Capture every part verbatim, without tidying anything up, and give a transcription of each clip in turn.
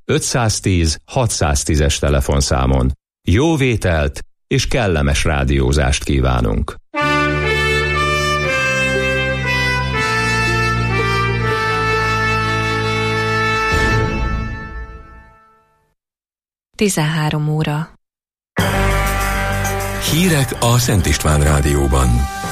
ötszáztíz hatszáztízes telefonszámon. Jó vételt és kellemes rádiózást kívánunk! tizenhárom óra. Hírek a Szent István Rádióban.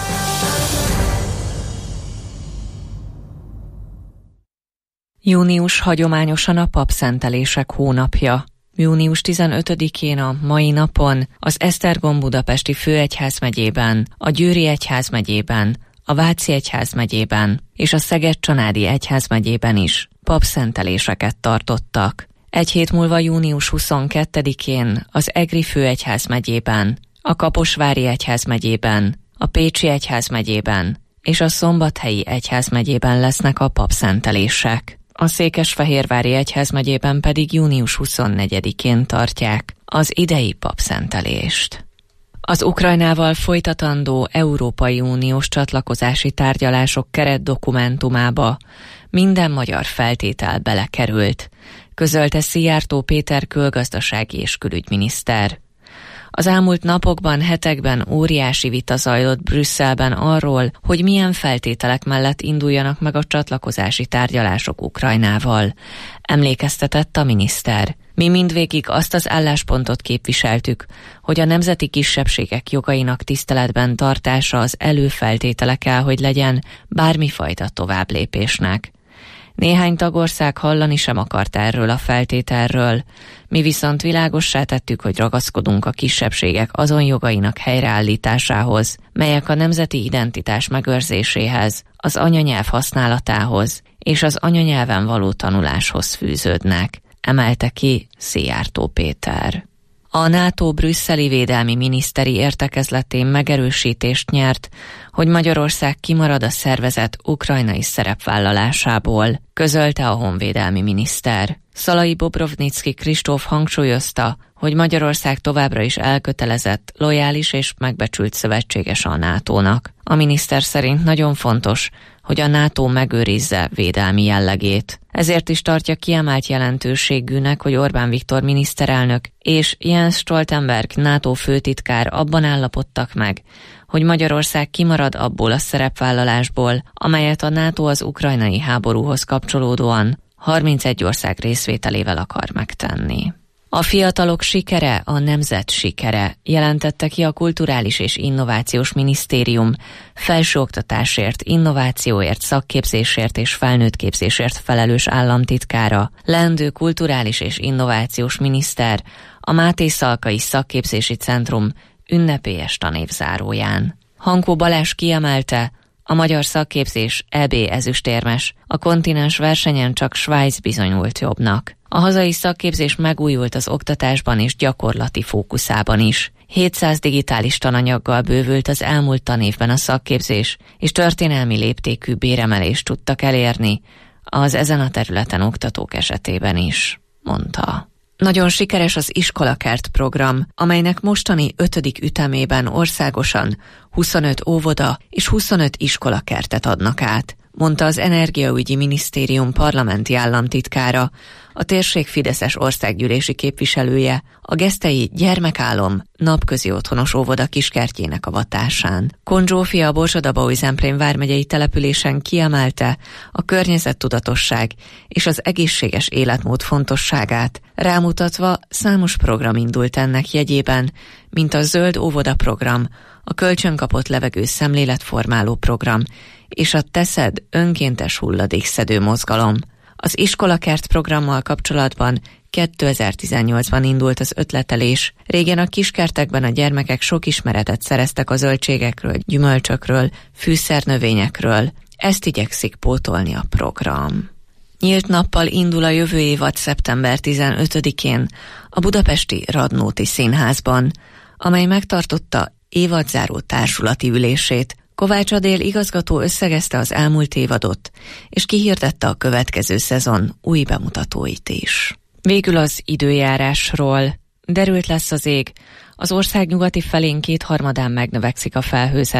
Június hagyományosan a papszentelések hónapja. Június tizenötödikén a mai napon az Esztergom budapesti főegyházmegyében, a Győri egyházmegyében, a Váci egyházmegyében és a Szeged-Csanádi egyházmegyében is papszenteléseket tartottak. Egy hét múlva június huszonkettedikén az Egri főegyházmegyében, a Kaposvári egyházmegyében, a Pécsi egyházmegyében és a Szombathelyi egyházmegyében lesznek a papszentelések. A Székesfehérvári egyházmegyében pedig június huszonnegyedikén tartják az idei papszentelést. Az Ukrajnával folytatandó Európai Uniós csatlakozási tárgyalások keretdokumentumába minden magyar feltétel belekerült, közölte Szijjártó Péter külgazdasági és külügyminiszter. Az elmúlt napokban, hetekben óriási vita zajlott Brüsszelben arról, hogy milyen feltételek mellett induljanak meg a csatlakozási tárgyalások Ukrajnával, emlékeztetett a miniszter. Mi mindvégig azt az álláspontot képviseltük, hogy a nemzeti kisebbségek jogainak tiszteletben tartása az előfeltétele kell, hogy legyen bármifajta továbblépésnek. Néhány tagország hallani sem akart erről a feltételről, mi viszont világossá tettük, hogy ragaszkodunk a kisebbségek azon jogainak helyreállításához, melyek a nemzeti identitás megőrzéséhez, az anyanyelv használatához és az anyanyelven való tanuláshoz fűződnek, emelte ki Szijjártó Péter. A NATO brüsszeli védelmi miniszteri értekezletén megerősítést nyert, hogy Magyarország kimarad a szervezet ukrajnai szerepvállalásából, közölte a honvédelmi miniszter. Szalai Bobrovnicki Kristóf hangsúlyozta, hogy Magyarország továbbra is elkötelezett, lojális és megbecsült szövetséges a nátónak. A miniszter szerint nagyon fontos, hogy a NATO megőrizze védelmi jellegét. Ezért is tartja kiemelt jelentőségűnek, hogy Orbán Viktor miniszterelnök és Jens Stoltenberg NATO főtitkár abban állapodtak meg, hogy Magyarország kimarad abból a szerepvállalásból, amelyet a NATO az ukrajnai háborúhoz kapcsolódóan harmincegy ország részvételével akar megtenni. A fiatalok sikere a nemzet sikere, jelentette ki a Kulturális és Innovációs Minisztérium felsőoktatásért, innovációért, szakképzésért és felnőttképzésért felelős államtitkára, leendő kulturális és innovációs miniszter a Máté Szalkai Szakképzési Centrum ünnepélyes tanévzáróján. Hankó Balázs kiemelte, a magyar szakképzés é bé ezüstérmes, a kontinens versenyen csak Svájc bizonyult jobbnak. A hazai szakképzés megújult az oktatásban és gyakorlati fókuszában is. hétszáz digitális tananyaggal bővült az elmúlt tanévben a szakképzés, és történelmi léptékű béremelést tudtak elérni az ezen a területen oktatók esetében is, mondta. Nagyon sikeres az Iskolakert program, amelynek mostani ötödik ütemében országosan huszonöt óvoda és huszonöt iskolakertet adnak át, mondta az Energiaügyi Minisztérium parlamenti államtitkára, a térség fideszes országgyűlési képviselője a gesztei Gyermekálom napközi otthonos óvoda kiskertjének avatásán. Kohn Zsófia a Borsod-Abaúj-Zemplén vármegyei településen kiemelte a környezettudatosság és az egészséges életmód fontosságát, rámutatva számos program indult ennek jegyében, mint a Zöld Óvoda program, a Kölcsönkapott levegő szemléletformáló program és a Teszed önkéntes hulladékszedő mozgalom. Az Iskolakert programmal kapcsolatban kétezer-tizennyolcban indult az ötletelés. Régen a kiskertekben a gyermekek sok ismeretet szereztek a zöldségekről, gyümölcsökről, fűszernövényekről. Ezt igyekszik pótolni a program. Nyílt nappal indul a jövő évad szeptember tizenötödikén a budapesti Radnóti Színházban, amely megtartotta évadzáró társulati ülését. Kovács Adél igazgató összegezte az elmúlt évadot, és kihirdette a következő szezon új bemutatóit is. Végül az időjárásról. Derült lesz az ég, az ország nyugati felén kétharmadán megnövekszik a felhőzet.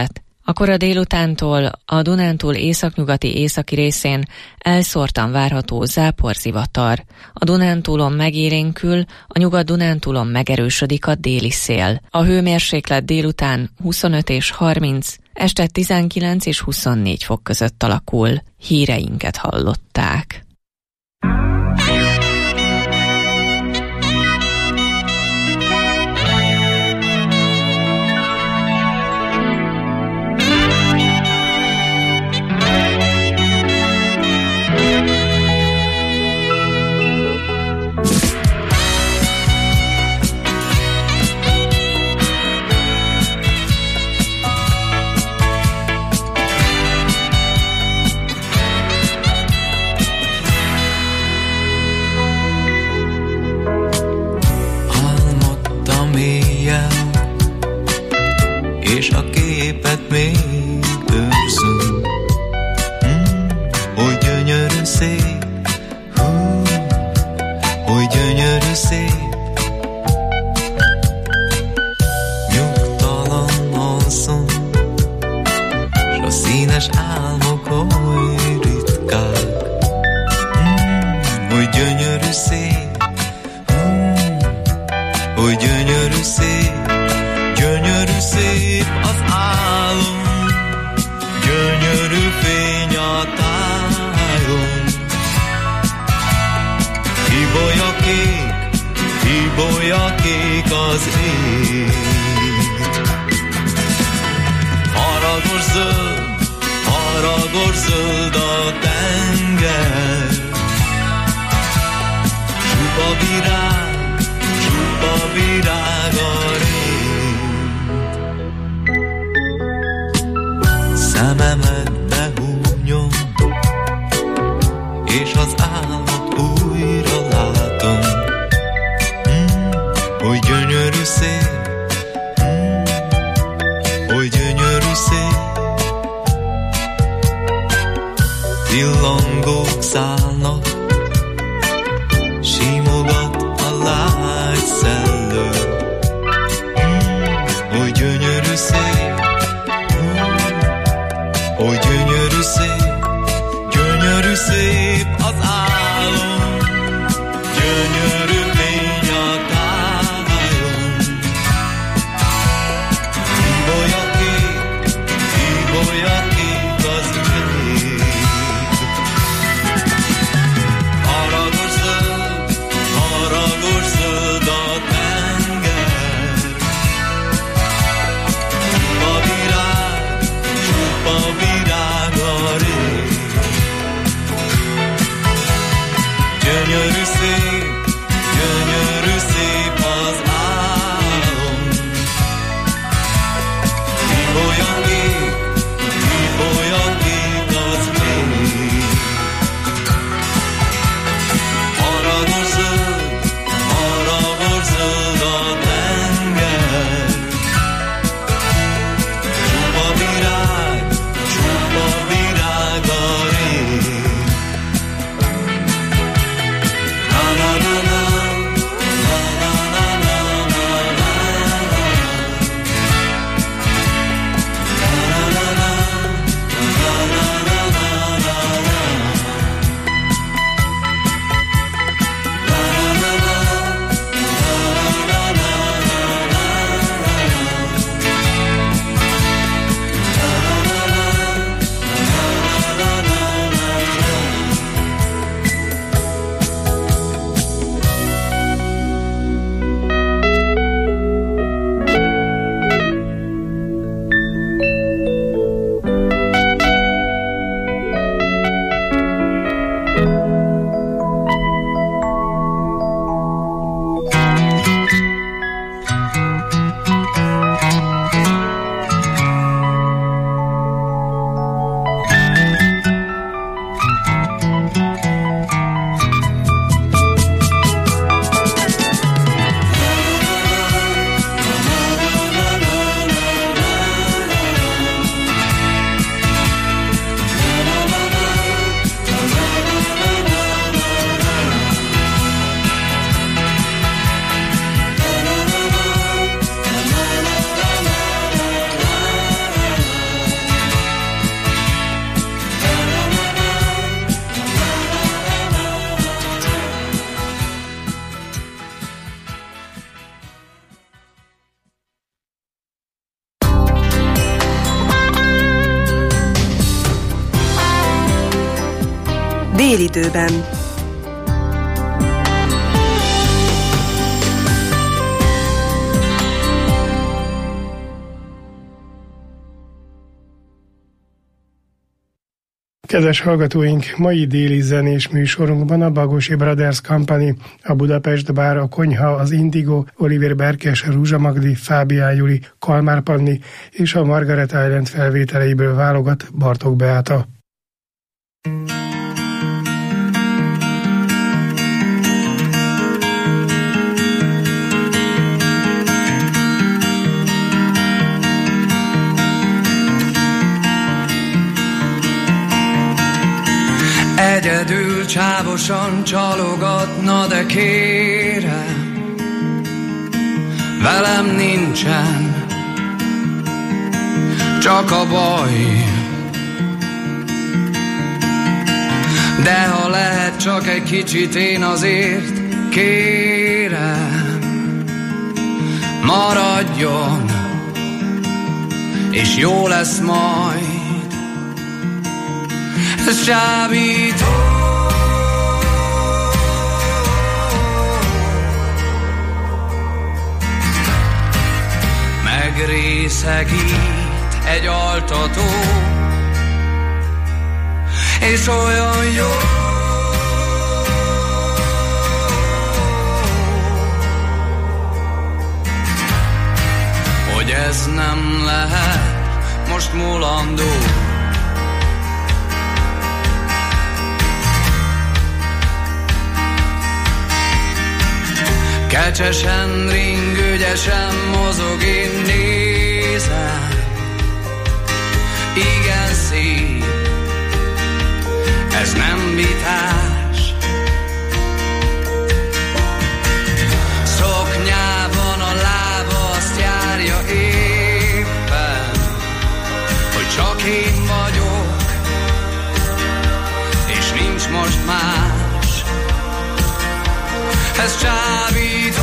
A kora délutántól a Dunántúl északnyugati északi részén elszórtan várható záporzivatar. A Dunántúlon megélénkül, a Nyugat-Dunántúlon megerősödik a déli szél. A hőmérséklet délután huszonöt és harminc, este tizenkilenc és huszonnégy fok között alakul. Híreinket hallották. És a képet még őrzöm, mm, hogy gyönyörű szép, hú, hogy gyönyörű szép. Nyugtalan alszom, s a színes álmok oly ritkák, mm, hogy gyönyörű szép, mm, hogy gyönyörű szép. Gyönyörű szép az álom, gyönyörű fény a tájon. Ibolya kék, ibolya kék az ég. Haragos zöld, haragos zöld a tenger. Csupa virág, csupa virág a rég. Szememet behúnyom, és az álmot újra látom, mm, hogy gyönyörű szép, mm, hogy gyönyörű szép. Pillangók szállnak, simogat a lágy szellő, mm, hogy gyönyörű szép. Ó, gyönyörű szép, gyönyörű szép az álom, gyönyörű fény a tájon. Délidőben. Kedves hallgatóink, mai déli zenés műsorunkban a Bagosi Brothers Company, a Budapest Bár, a Konyha, az Indigo, Oliver Berkes, Rúzsa Magdi, Fábián Juli, Kalmár Panni és a Margaret Island felvételeiből válogat Bartók Beáta. Egyedül csávosan csalogatna, de kérem, velem nincsen csak a baj. De ha lehet csak egy kicsit, én azért kérem, maradjon, és jó lesz majd. Ez csábító, megrészegít egy altató, és olyan jó, hogy ez nem lehet most mulandó. Kecsesen ring, ügyesen mozog, én nézem, igen szép, ez nem vitás. Szoknyában a lába azt járja éppen, hogy csak én vagyok, és nincs most más. Ez csábító,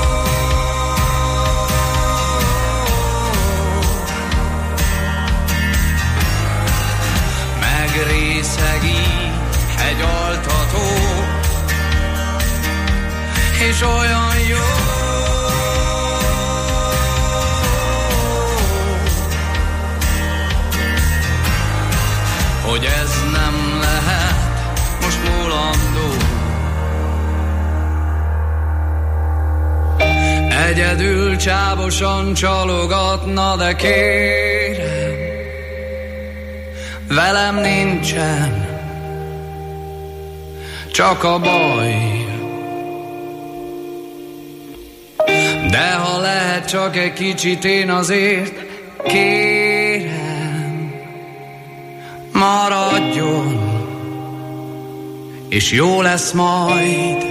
megrészegít egy altató, és olyan jó, hogy ez nem lehet most mulandó. Egyedül csávosan csalogatna, de kérem, velem nincsen csak a baj. De ha lehet csak egy kicsit, én azért kérem, maradjon, és jó lesz majd.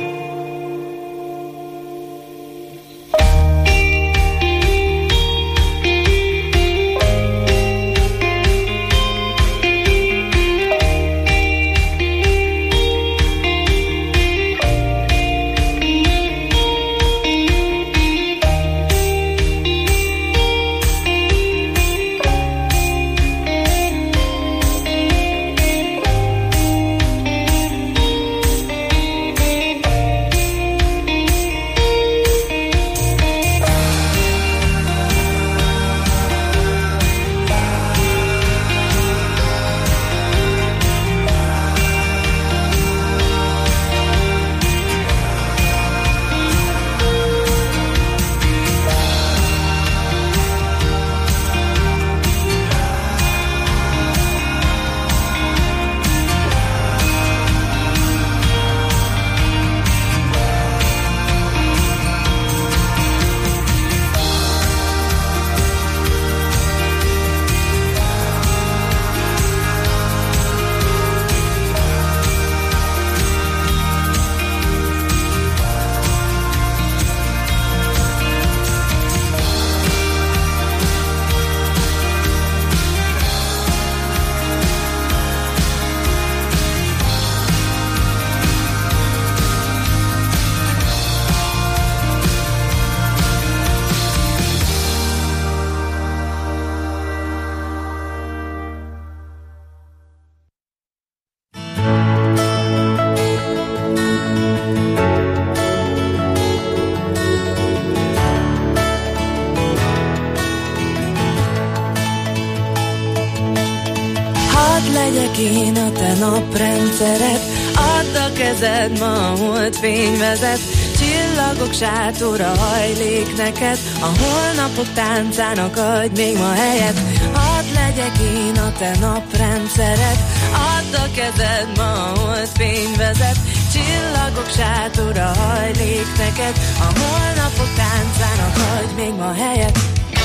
legyek én a te naprendszered, add a kezed, ma a holdfény vezet, csillagok sátora hajlék neked, a holnapok táncának adj még ma helyet. Hadd legyek én a te naprendszered, add a kezed, ma a holdfény vezet, csillagok sátora hajlék neked, a holnapok táncának adj még ma helyet.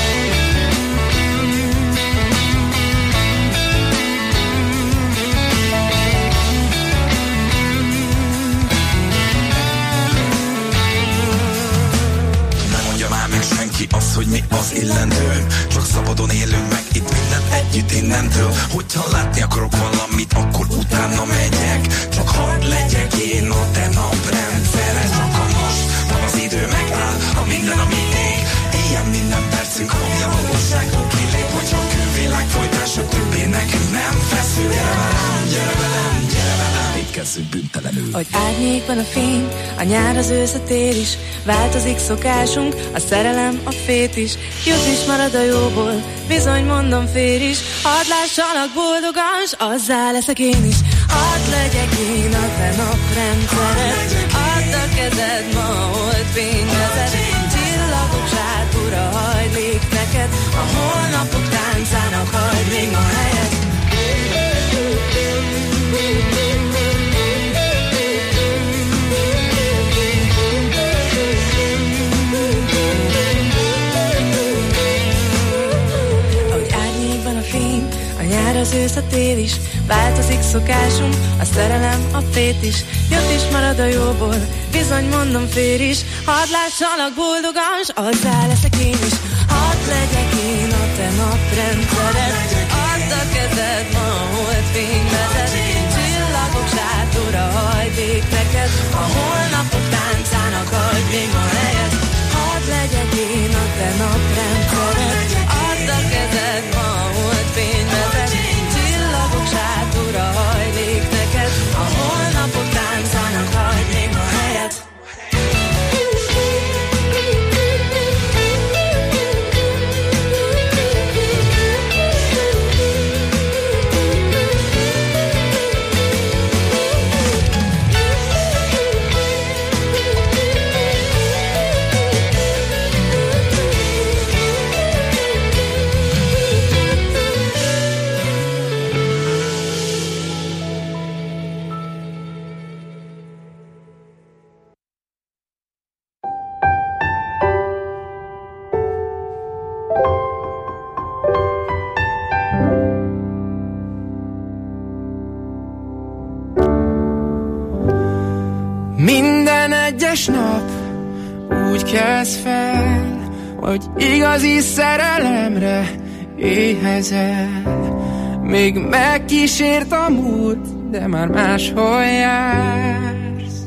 Senki az, hogy mi az illendő, csak szabadon élünk meg itt minden együtt innentől. Hogyha látni akarok valamit, akkor utána megyek, csak hadd legyek én a te naprendszered. Csak a most van az idő megáll, a minden ami ég, ilyen minden percünk, ami a valóságból kilép. Hogyha a külvilág folytások többé nekünk nem feszül. Gyere velem, gyere velem, gyere velem, étkezzünk bűntelenül. Hogy árnyékban a fény, a nyár az őszet ér is, változik szokásunk, a szerelem, a fét is, jut is marad a jóból, bizony mondom fér is. Hadd lássalak boldogan, s azzá leszek én is. Hadd legyek én a te naprendszered, add a kezed, ma a holdfény vezet, csillagok sátura hajlék neked, a holnapok táncának hagy még ma helyet. Nyár az ősz, a tél is, változik szokásunk, a szerelem, a fét is, jött is marad a jóból, bizony mondom fér is. Hadd lássalak boldogan, s azzá leszek én is. Hadd legyek én a te naprendszered, add a kezed, ma a holdfény vezet, csillagok sátora hajlék neked, a holnapok táncának adj még ma helyet. Hadd legyek én a te naprendszered, add a kezed, ma a holdfény vezet, csillagok sátora hajlék neked, a holnapok táncának hagy még ma helyet. Minden egyes nap úgy kezd fel, hogy igazi szerelemre éhezel. Még megkísért a múlt, de már máshol jársz.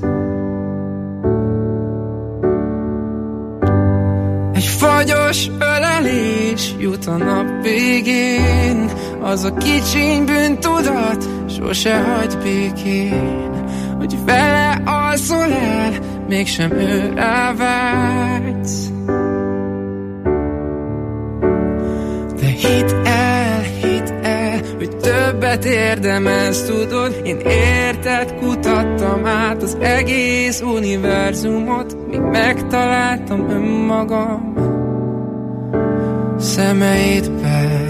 Egy fagyos ölelés jut a nap végén, az a kicsiny bűntudat sose hagy békén, hogy vele alszol el, mégsem ő rávágysz. De hidd el, hidd el, hogy többet érdemelsz, tudod. Én érted kutattam át az egész univerzumot, míg megtaláltam önmagam szemeidben.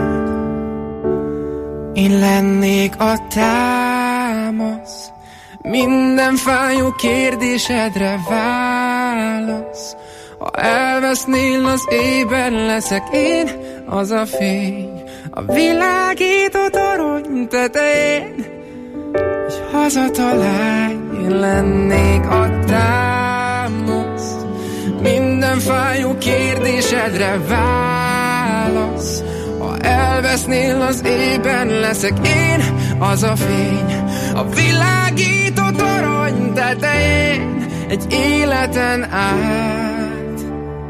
Én lennék a támasz, minden fájó kérdésedre válasz. Ha elvesznél az ében, leszek én az a fény a világító torony tetején. Hogy hazatalálj, én lennék a támasz, minden fájó kérdésedre válasz. Ha elvesznél az ében, leszek én az a fény a világító torony tetején, egy életen át.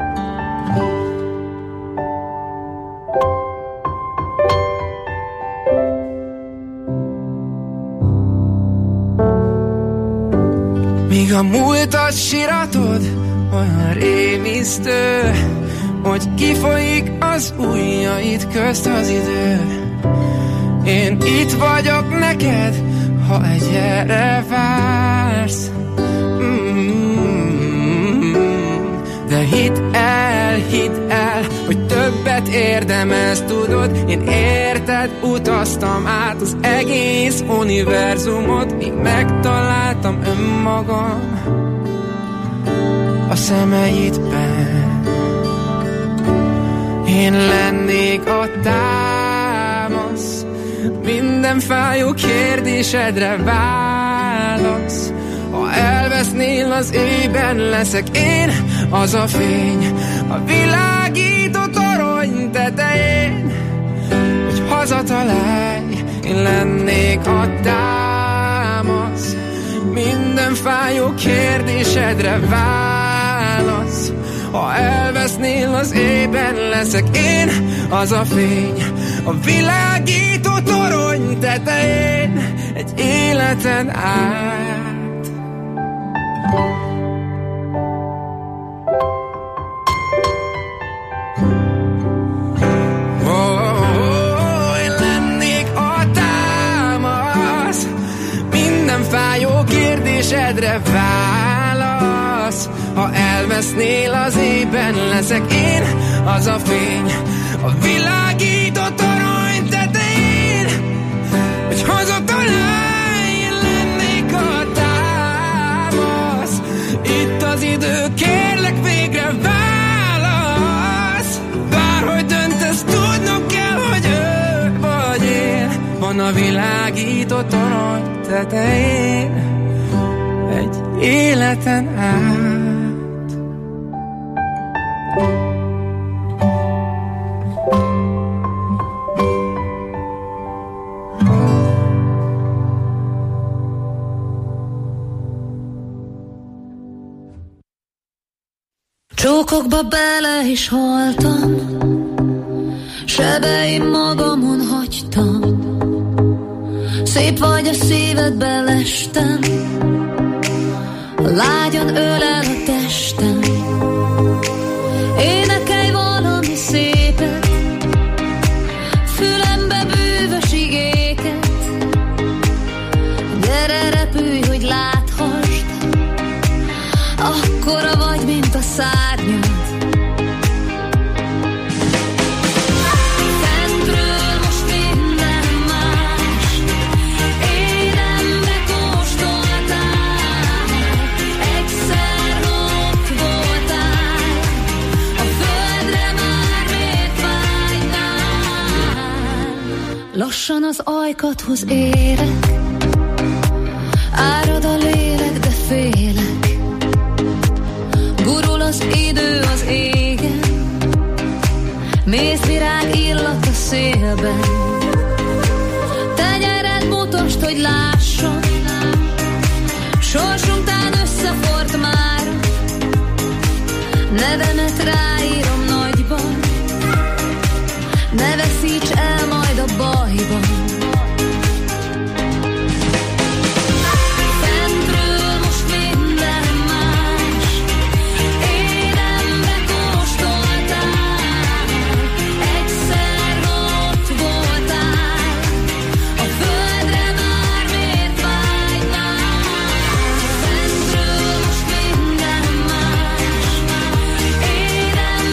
Míg a múltat siratod, olyan rémisztő, hogy kifolyik az ujjaid közt az idő. Én itt vagyok neked, ha egyre vársz. Mm-hmm. De hidd el, hidd el, hogy többet érdemelsz, tudod. Én érted utaztam át az egész univerzumot, míg megtaláltam önmagam a szemeidben. Én lennék a támasz, minden fájó kérdésedre válasz. Ha elvesznél az éjben, leszek én az a fény a világító torony tetején, hogy hazatalálj. Én lennék a támasz, minden fájó kérdésedre válasz. Ha elvesznél az éjben, leszek én az a fény a világító torony tetején, egy életen át. Oh, oh, oh, én lennék a támasz, minden fájó kérdésedre válasz. Ha elvesznél az éjben, leszek én az a fény a világító torony tetején, hogy hazatalálj. Én lennék a támasz, itt az idő, kérlek végre válasz. Bárhogy döntesz, tudnod kell, hogy ő vagy én van a világító torony tetején, egy életen át. Csókokba bele is haltam, sebeim magamon hagytam. Szép vagy a szívedbe lestem, lágyan ölel a testem. Énekelj valami szépet, fülembe bűvös igéket. Gyere, repülj, hogy láthasd, akkora vagy, mint a szárnyad. Fentről most minden más, énembe kóstoltál, egyszer ott voltál, a földre már miért vágynál? Lassan az ajkadhoz érek, árad a lélek, de félek. Gurul az idő az égen, mézvirág illat a szélben. Tenyered mutasd, hogy lássam, sorsunktán összefort már. Nevemet ráírom nagyban, ne veszíts el majd a bajban. Énembe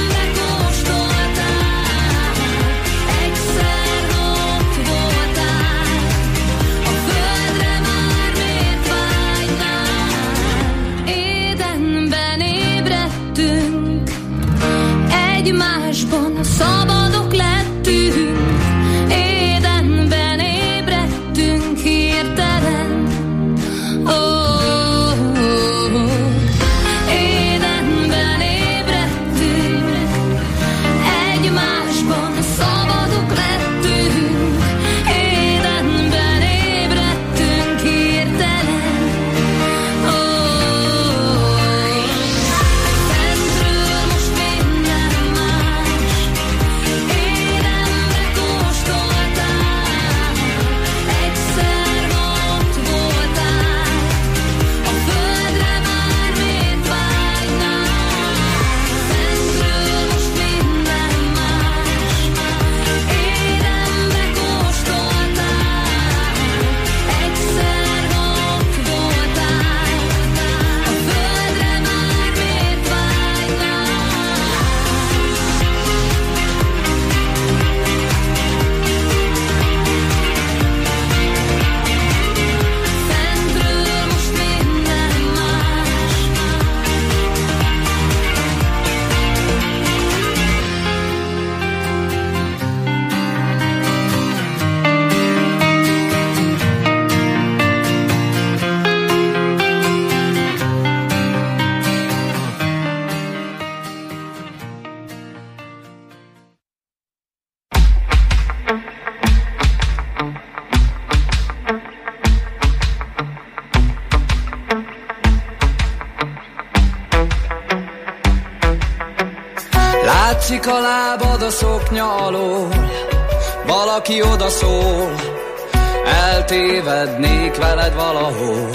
Látszik a lábad a szoknya alól, valaki odaszól, eltévednék veled valahol.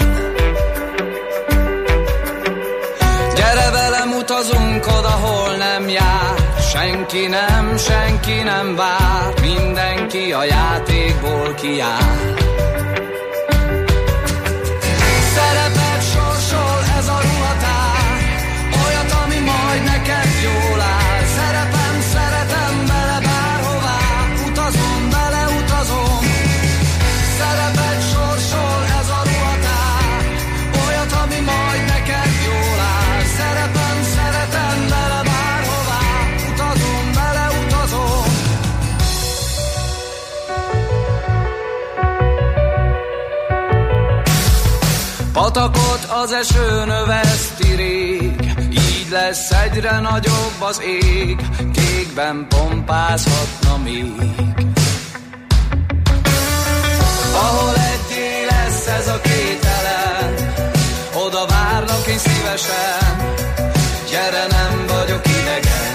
Gyere velem, utazunk oda, hol nem jár, senki nem, senki nem vár, mindenki a játékból kijár. Szerepet sorsol ez a ruhatár, olyat, ami majd neked jól áll. Szerepem, szeretem vele bárhová, utazom vele, utazom. Szerepet sorsol ez a ruhatár, olyat, ami majd neked jól áll. Szerepem, szeretem vele bárhová, utazom vele, utazom. Patakot az eső növeszti rég, így lesz egyre nagyobb az ég, kékben pompázhatna még. Ahol egyé lesz ez a kételen, oda várlak én szívesen, gyere, nem vagyok idegen.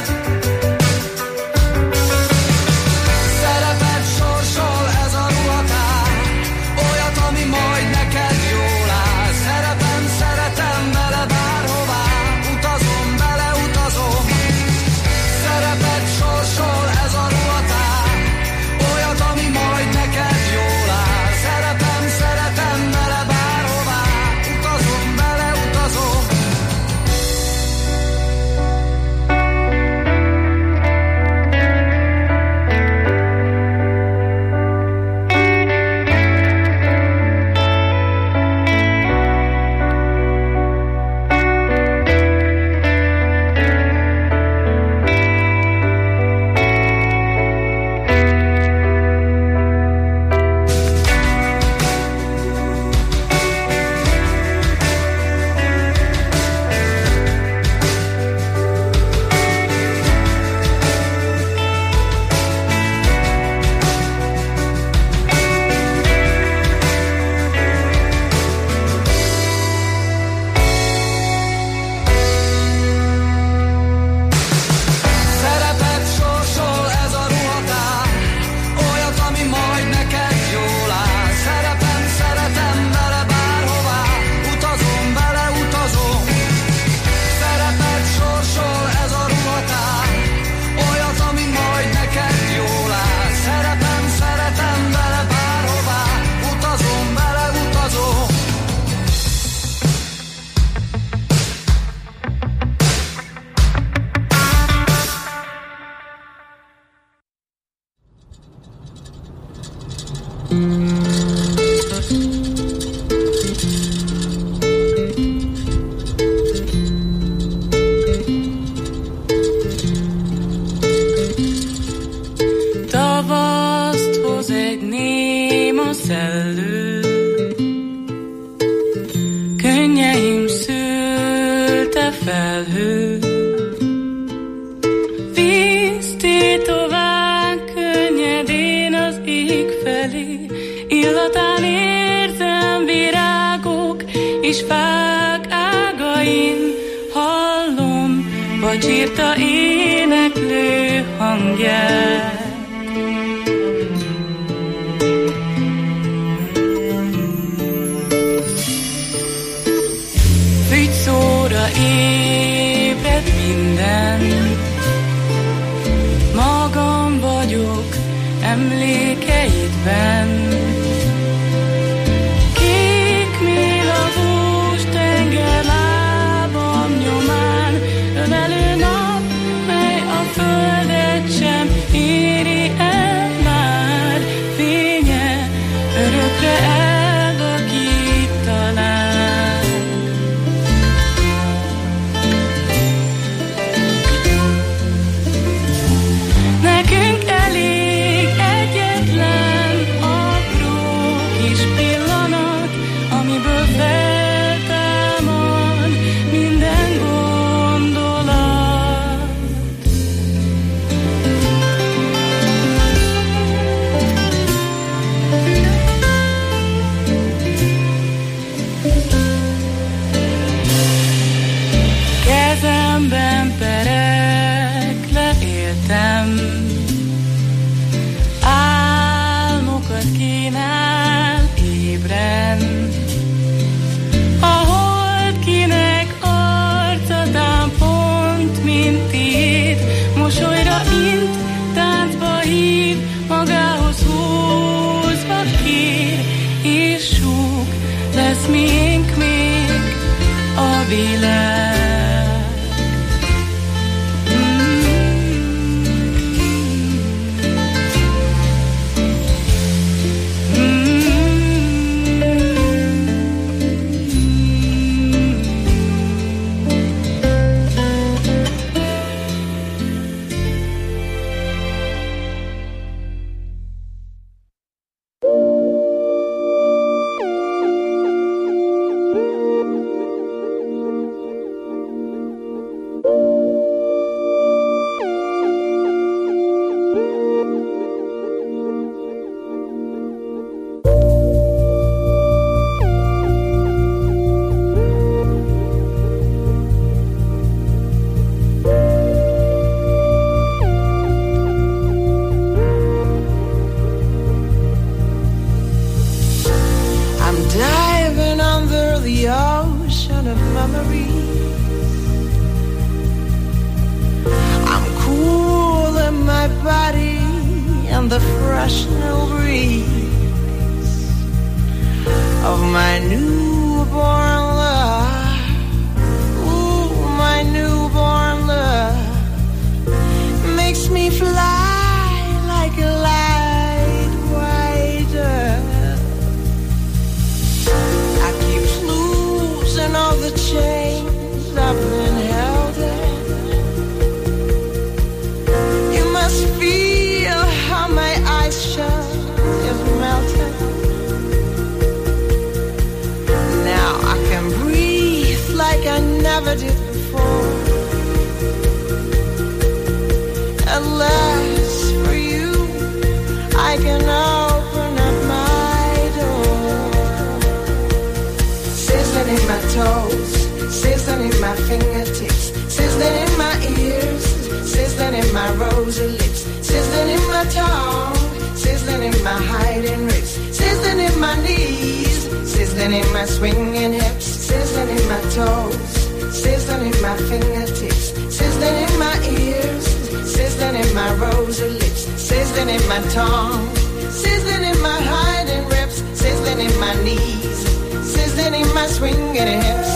Szerepet sorsol ez a ruhatár, olyat, ami majd neked jól áll. Szerepem, szeretem vele bárhová, utazom vele, utazom. Szerepet sorsol ez a ruhatár, olyat, ami majd neked jól áll. Szerepem, szeretem vele bárhová, utazom vele, utazom. Tavaszt hoz egy néma szellő, könnyeim szülte felhő. Víz tétován könnyedén az ég felé, illatán érzem virágok és fák ágain. Hallom vacsírta éneklő hangját. Fügyszóra ébred minden, magam vagyok emlékeidben. Kék mélavós tenger lábam nyomán, ölelő nap, mely a földet sem éri el már. Fénye örökre elvakít talán. Nekünk elég egyetlen apró kis pillanat, amiből feltámad minden gondolat. Kezemben pereklek on the fresh new breeze of my newborn love. Ooh, my newborn love makes me fly like a light white dove. I keep losing all the chains I've been held in. You must feel how my ice shell is melting. Now I can breathe like I never did before. At last for you I can open up my door. Sizzling in my toes, sizzling in my fingertips, sizzling in my ears, sizzling in my rosy lips, sizzling in my tongue, sizzling in my hiding ribs, sizzling in my knees, sizzling in my swinging hips, sizzling in my toes, sizzling in my fingertips, sizzling in my ears, sizzling in my rosy lips, sizzling in my tongue, sizzling in my hiding ribs, sizzling in my knees, sizzling in my swinging hips.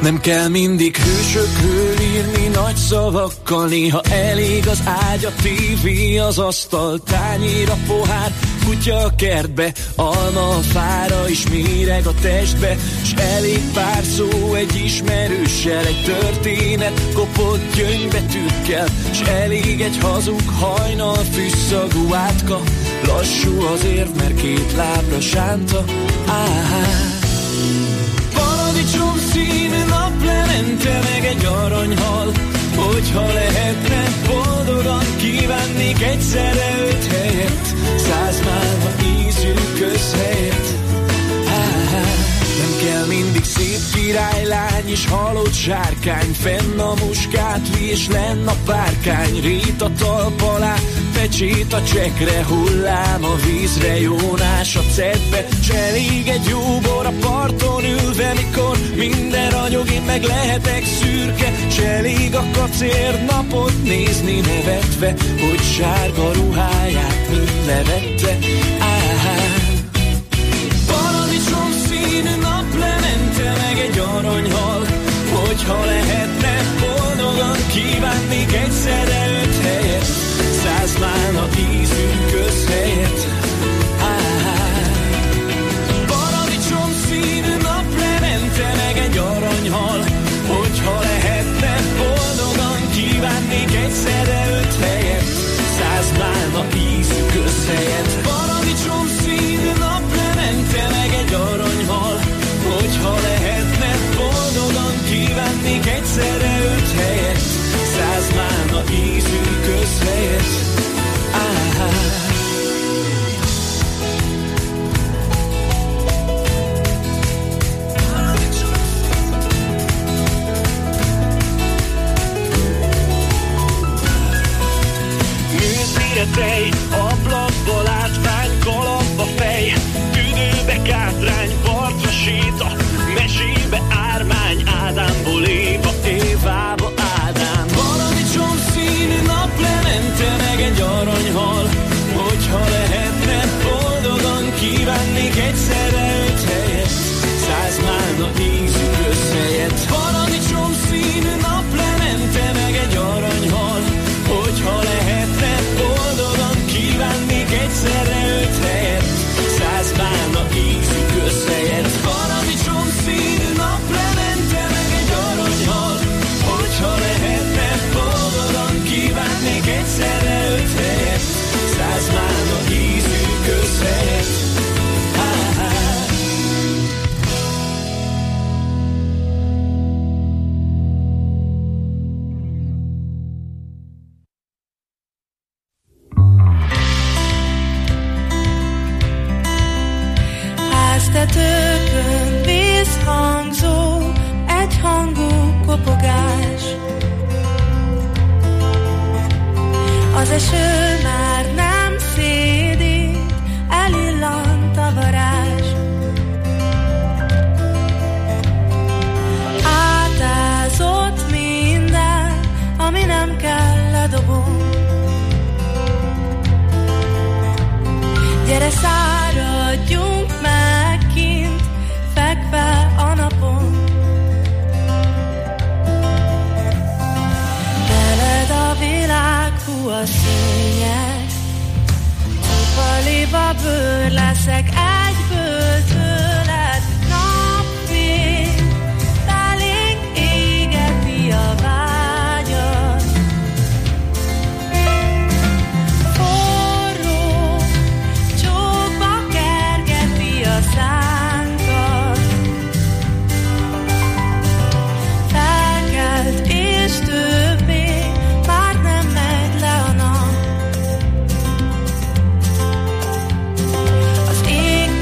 Nem kell mindig hősökről írni nagy szavakkal, néha elég az ágy, a tévé, az asztal, tányér, a pohár, kutya a kertbe, alma a fára, és méreg a testbe, s elég pár szó egy ismerőssel, egy történet kopott gyöngybetűkkel, s elég egy hazug hajnal fűszagú átka, lassú az érv, mert két lábra sánta. Áhá. Paradicsom színű naplemente, meg egy aranyhal, hogyha lehetne, boldogan kívánnék egyszerre öt helyet, száz málva ízű közhelyet. Nem kell mindig szép királylány és halott sárkány, fenn a muskátli és lenn a párkány, rét a talp alá, pecsét a csekre, hullám a vízre, jónás a cedbe, s elég egy jó bor a parton ülve, mikor minden ragyog, én meg lehetek szürke, s elég a kacér napot nézni nevetve, hogy sárga ruháját mind levette. Áhá. Paradicsom színű naplemente, meg egy aranyhal, hogyha lehetne, boldogan kívánnék egyszerre öt helyet, száz málna ízű közhelyet. Paradicsom színű naplemente, meg egy aranyhal, hogyha lehetne, boldogan kívánnék egyszerre öt helyet, száz málna ízű közhelyet. Paradicsom színű naplemente, meg egy aranyhal, hogyha lehetne, boldogan kívánnék egyszerre öt helyet, száz málna ízű közhelyet. Áhá. Műzlire tej, ablakba látvány, kalapba fej, tüdőbe kátrány, partra séta, mesébe ármány, Ádámból Éva, Évába Ádám. Paradicsom színű naplemente, meg egy aranyhal, hogyha lehetne, boldogan kívánnék egyszerre öt helyet, száz málna ízű közhelyet. Paradicsom színű naplemente, meg egy aranyhal, hogyha lehetne, boldogan kívánnék egyszerre öt helyet, száz málna ízű közhelyet. Paradicsom színű naplemente, meg egy aranyhal, hogyha lehetne, boldogan kívánnék egyszerre öt helyet, száz málna ízű közhelyet. Háztetőkön vízhangzó, egyhangú kopogás. Az eső már nem szédít, elillant a varázs. Átázott minden, ami nem kell a dobon. Gyere, száradjunk meg kint, fekve a napon. Veled a világ, hú a szények, cupaliba bőr leszek egyből tőled. Napfény, felénk égeti a vágyat. Forró csókba kergeti a szánkat. Felkelt és többé már nem megy le a nap. Az ég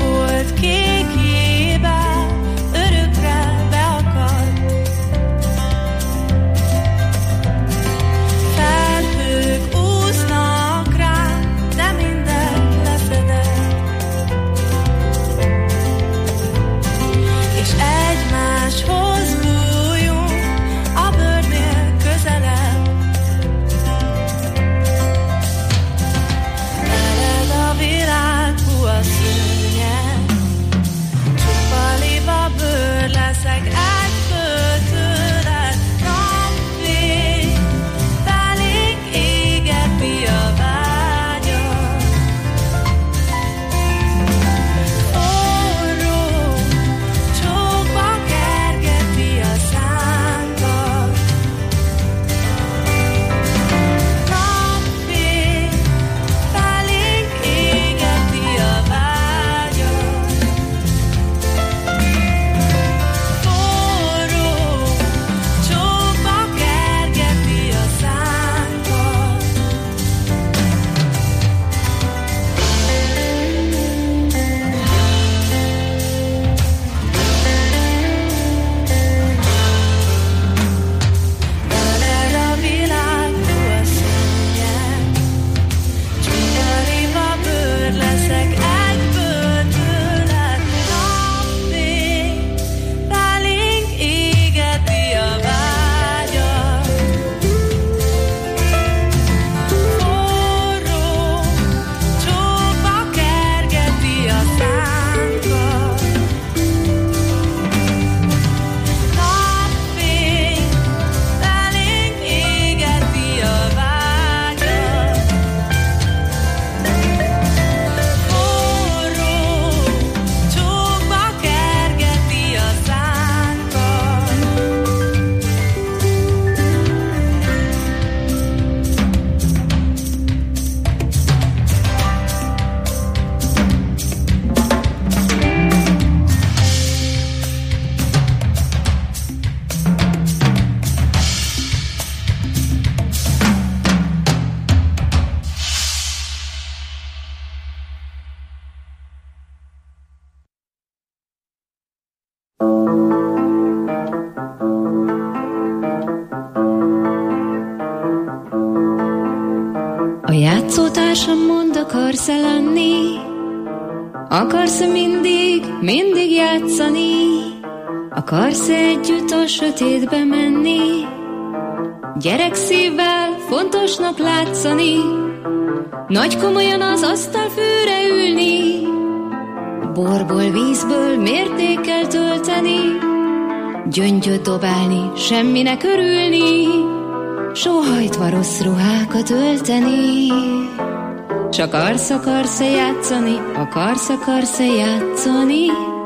A játszótársam mond, akarsz-e lenni? Akarsz-e mindig, mindig játszani? Akarsz-e együtt a sötétbe menni? Gyerek szívvel fontosnak látszani, nagy komolyan az asztalfőre ülni, borból, vízből mértékkel tölteni, gyöngyöt dobálni, semminek örülni, sóhajtva rossz ruhákat ölteni. Csak akarsz, akarsz-e játszani, akarsz, akarsz-e játszani?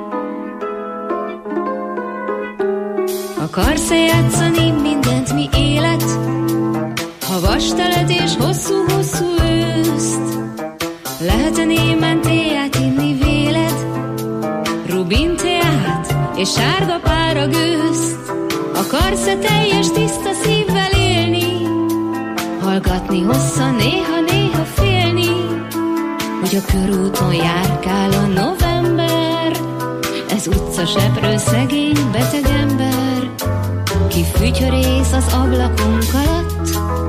Akarsz-e játszani mindent, mi élet? Ha vasteled és hosszú-hosszú őszt, lehet-e némán téját inni véled? Rubin teát és sárga pára gőzt? Akarsz-e teljes tiszta szívvel élni? Hallgatni hosszan, néha-néha félni, hogy a körúton járkál a november. Ez utcaseprő, szegény, beteg ember, ki fütyörész az ablakunk alatt.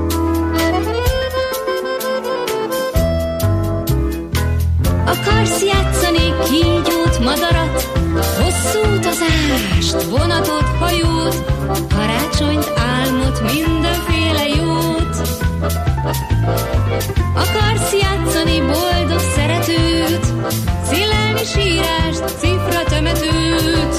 Akarsz játszani kígyót, madarat, hosszú utazást, vonatot, hajót, karácsonyt, álmot, mindenféle jót. Akarsz játszani boldog szeretőt, szélelmi sírást, cifra temetőt.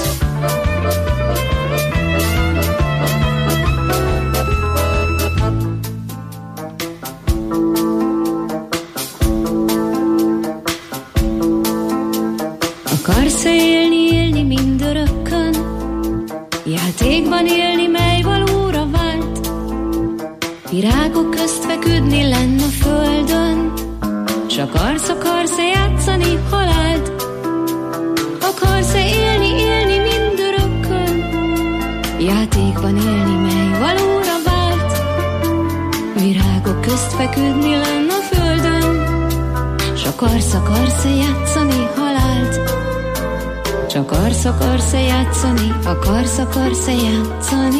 Akarsz-e élni, élni mindörökkön, játékban élni, mely valóra vált, virágok közt feküdni lenn a földön, s akarsz, akarsz-e játszani halált? Akarsz-e élni, élni mindörökkön, játékban élni, mely valóra vált, virágok közt feküdni lenn a földön, s akarsz, akarsz-e játszani halált? Csak akarsz, akarsz-e játszani, akarsz, akarsz-e játszani?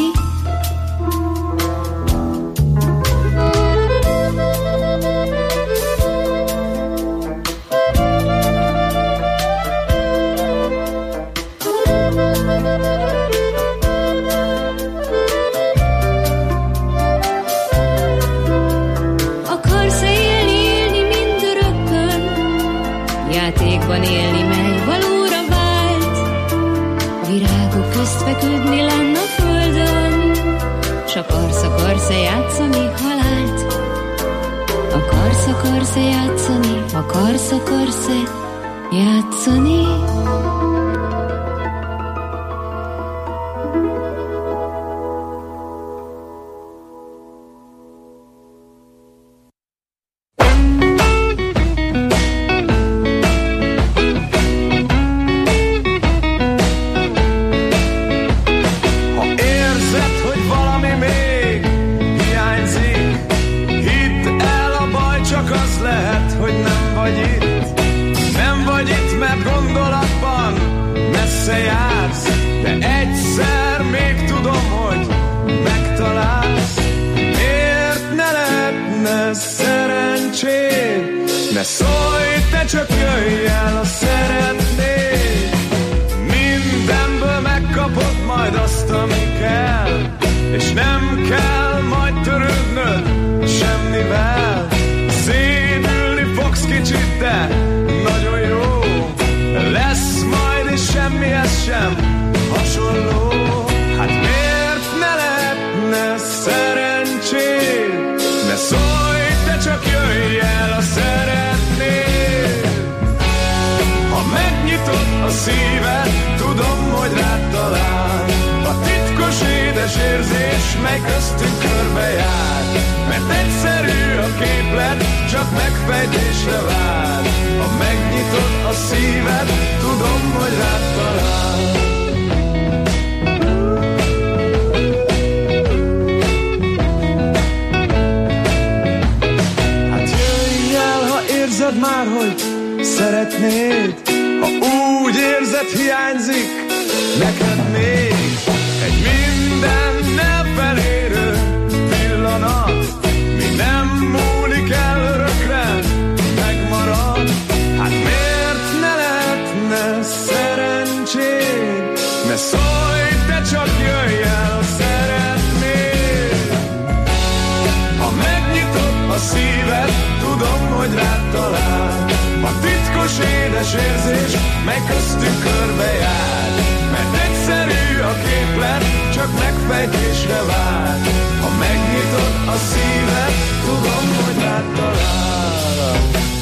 Akarsz-e élni, élni mindörökkön, játékban élni, mely valóra vált, virágok közt feküdni lenn a földön, s akarsz, akarsz-e játszani halált? Akarsz, akarsz-e játszani, akarsz, akarsz-e játszani? Ne szólj, te csak jöjj el, ha szeretnéd. Mindenből megkapod majd azt, ami kell, és nem kell majd törődnöd semmivel. Szédülni fogsz kicsit, de nagyon jó lesz majd, és semmihez sem hasonló. Hát miért ne lehetne szerencséd? Ne szólj, te csak jöjj el, ha szeretnéd. Ha megnyitod a szíved, tudom, hogy rád talál a titkos édes érzés, mely köztünk körbejár. Mert egyszerű a képlet, csak megfejtésre vár. Ha megnyitod a szíved, tudom, hogy rád talál. Érzed már, hogy szeretnéd, ha úgy érzed, hiányzik neked még. talál. A titkos édes érzés, mely köztünk körbejár. Mert egyszerű a képlet, csak megfejtésre vár. Ha megnyitod a szíved, tudom, hogy rád talál.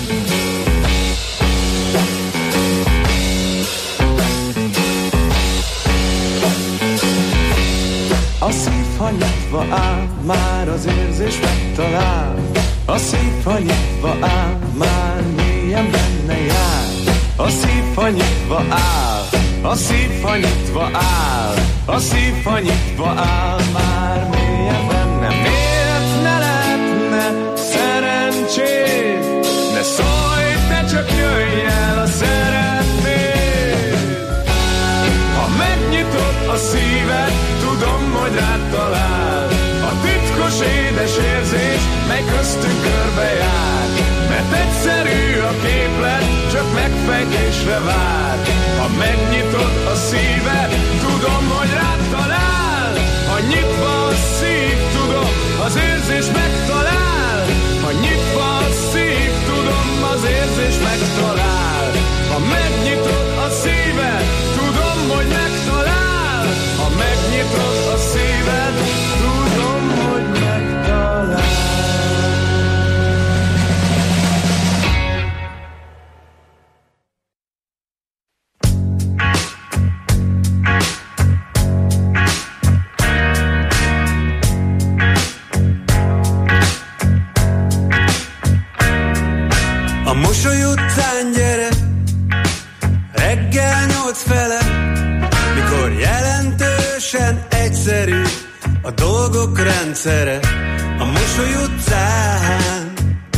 A szív, ha nyitva áll, már az érzés megtalál. A szív, ha nyitva áll, már mélyen benne jár. A szív, ha nyitva áll, a szív, ha nyitva áll, a szív, ha nyitva áll, már mélyen benne. Miért ne lehetne szerencséd? Ne szólj, te csak jöjj el, a szeretnéd. Ha megnyitod a szíved, tudom, hogy rád talál. A titkos édes érzés, mely köztünk körbejár. Mert egyszerű a képlet, csak megfejtésre vár. Ha megnyitod a szíved, tudom, hogy rád talál. Ha nyitva a szív, tudom, az érzés megtalál. Ha nyitva a szív, tudom, az érzés megtalál. Ha megnyitod a szíved, tudom, hogy megtalál. Ha megnyitod a szíved, tudom, hogy megtalál. A Mosoly utcán gyere, reggel nyolc fele, mikor jelentősen egyszerű a dolgok rendszere. A Mosoly utcán,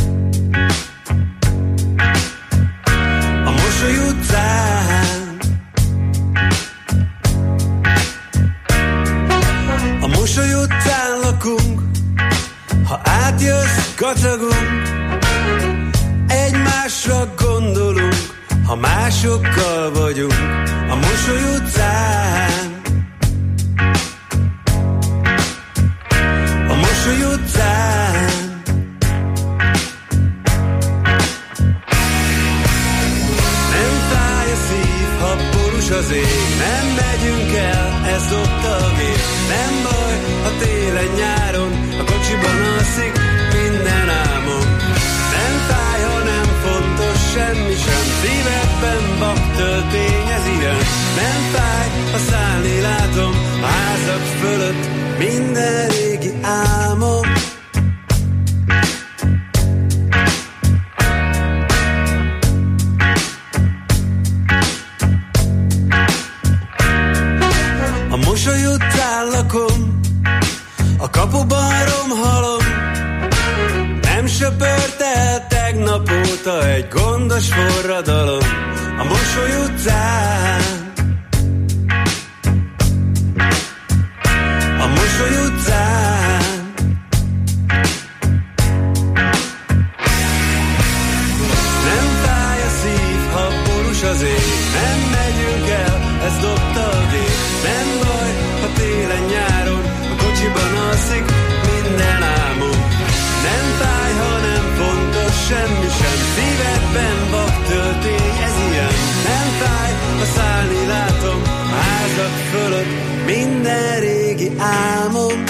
a Mosoly utcán, a Mosoly utcán lakunk, ha átjössz, kacagunk, egymásra gondolunk, ha másokkal vagyunk. A Mosoly utcán, a Mosoly utcán, nem fáj a szív, ha borús az ég, nem megyünk el, ez dobta a gép. Nem baj, ha télen nyáron a kocsiban alszik minden álmom. Nem fáj, ha nem fontos semmi sem, szívedben vaktöltény ez ilyen. Nem fáj, ha szállni látom a házak fölött minden régi álmom. A Mosoly utcán lakom, a kapuban romhalom, nem söpört el tegnap óta egy gondos forradalom. A Mosoly utcán, a Mosoly utcán, nem fáj a szív, ha borús az ég, nem megyünk el, ez dobta a gép. Nem baj, ha télen nyáron a kocsiban alszik minden álmom. Nem fáj, ha nem fontos semmi sem, szívedben vaktöltény ez ilyen. Nem fáj, ha szállni látom a házak fölött minden régi álmom.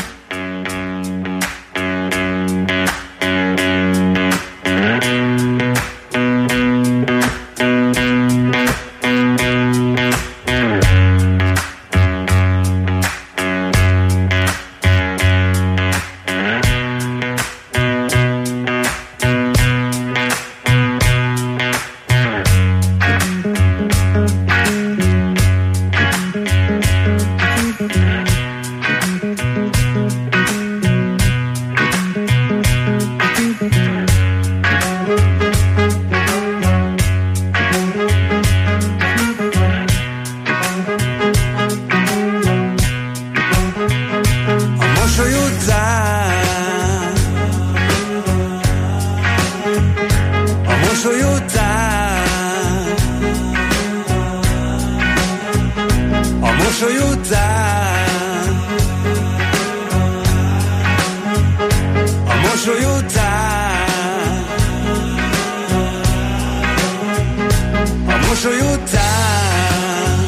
mosoly után,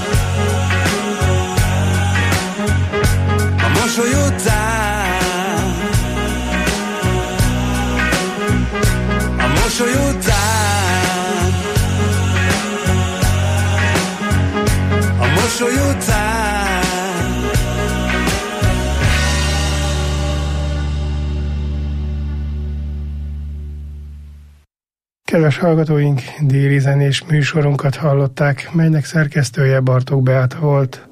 a mosoly után, a mosoly után, a mosoly után. Kedves hallgatóink, déli zenés műsorunkat hallották, melynek szerkesztője Bartók Beáta volt.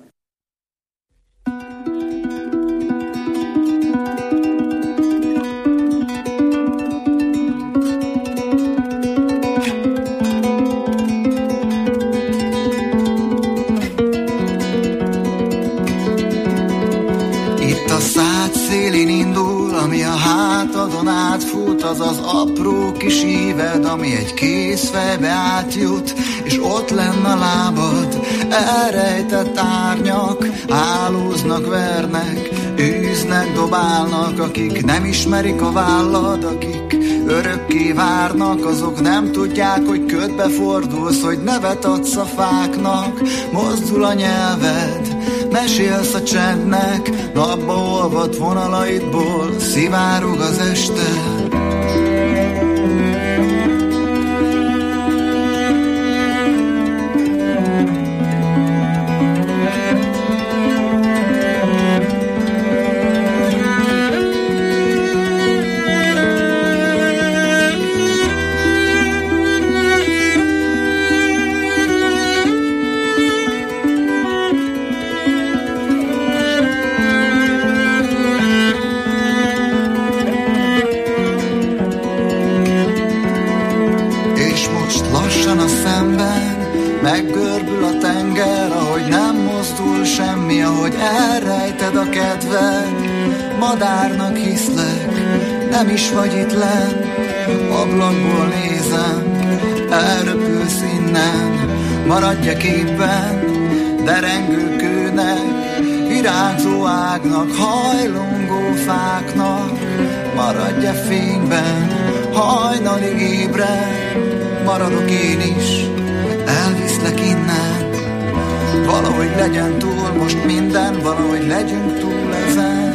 Itt a szád szélén indul, ami a hátadon átfut, az az apró kis íved, ami egy kézfejbe átjut, és ott lenn a lábad, elrejtett árnyak, álóznak, vernek, űznek, dobálnak, akik nem ismerik a vállad, akik örökké várnak, azok nem tudják, hogy ködbe fordulsz, hogy nevet adsz a fáknak, mozdul a nyelved, mesélsz a csendnek, napba olvadt vonalaidból szivárog az este. Meggörbül a tenger, ahogy nem mozdul semmi, ahogy elrejted a kedved. Madárnak hiszlek, nem is vagy itt lenn, ablakból nézem, elröpülsz innen. Maradj a képben, derengő kőnek, virágzó ágnak, hajlongó fáknak. Maradj a fényben, hajnalig ébren, maradok én is, elviszlek innen. Valahogy legyen túl most minden, valahogy legyünk túl ezen.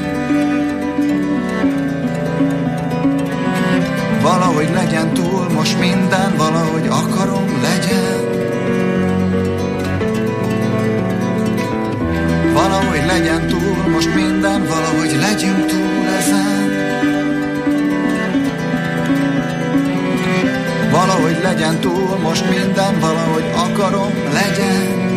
Valahogy legyen túl most minden, valahogy akarom legyen. Valahogy legyen túl most minden, valahogy legyünk túl ezen. Valahogy legyen túl most minden, valahogy akarom legyen.